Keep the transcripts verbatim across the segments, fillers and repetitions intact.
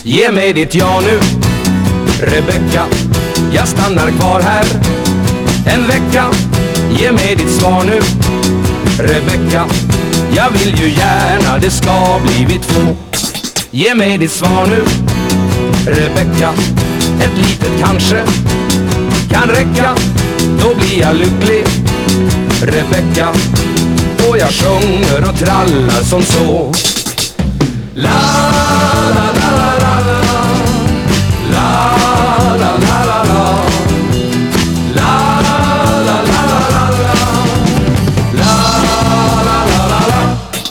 Ge mig ditt ja nu, Rebecca. Jag stannar kvar här en vecka. Ge mig ditt svar nu, Rebecca. Jag vill ju gärna, det ska bli vi två. Ge mig ditt svar nu, Rebecca. Ett litet kanske kan räcka, då blir jag lycklig, Rebecca. Och jag sjunger och trallar som så. La la la la la la, la la la la la, la la la la la, la la la la la.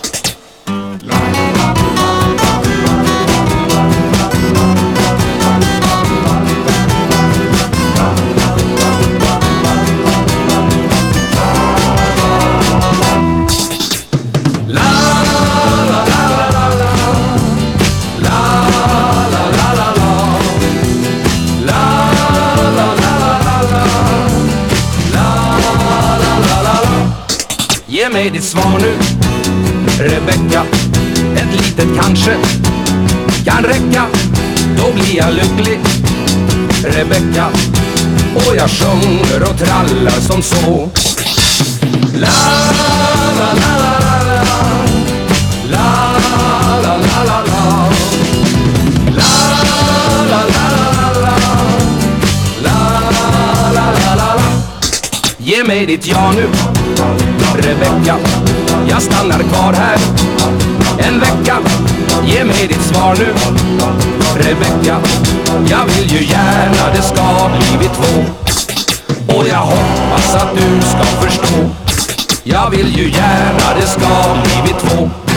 Ge mig ditt svar nu, Rebecca. Ett litet kanske kan räcka, då blir jag lycklig, Rebecca. Och jag sjunger och trallar som så. La la la la la, la la la la la, la la la la la, la la la la. Ge mig ditt ja nu, Rebecca. Jag stannar kvar här en vecka. Ge mig ditt svar nu, Rebecca. Jag vill ju gärna, det ska bli vi två. Och jag hoppas att du ska förstå. Jag vill ju gärna, det ska bli vi två.